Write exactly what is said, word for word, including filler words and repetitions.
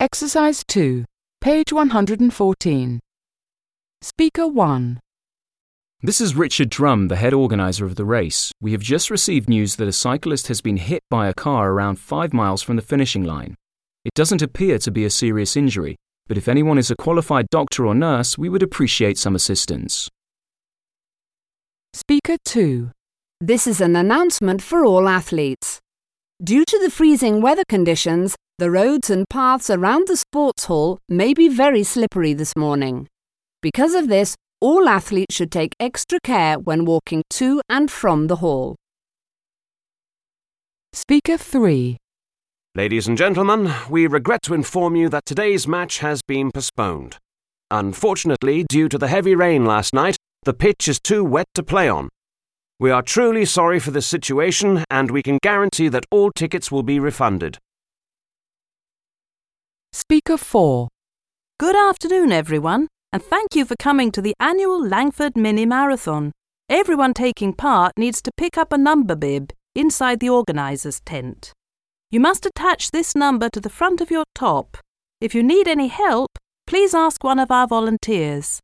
Exercise two, page one hundred fourteen. Speaker one. This is Richard Drum, the head organiser of the race. We have just received news that a cyclist has been hit by a car around five miles from the finishing line. It doesn't appear to be a serious injury, but if anyone is a qualified doctor or nurse, we would appreciate some assistance. Speaker two. This is an announcement for all athletes. Due to the freezing weather conditions, the roads and paths around the sports hall may be very slippery this morning. Because of this, all athletes should take extra care when walking to and from the hall. Speaker three. Ladies and gentlemen, we regret to inform you that today's match has been postponed. Unfortunately, due to the heavy rain last night, the pitch is too wet to play on. We are truly sorry for this situation, and we can guarantee that all tickets will be refunded. Speaker four. Good afternoon, everyone, and thank you for coming to the annual Langford Mini Marathon. Everyone taking part needs to pick up a number bib inside the organiser's tent. You must attach this number to the front of your top. If you need any help, please ask one of our volunteers.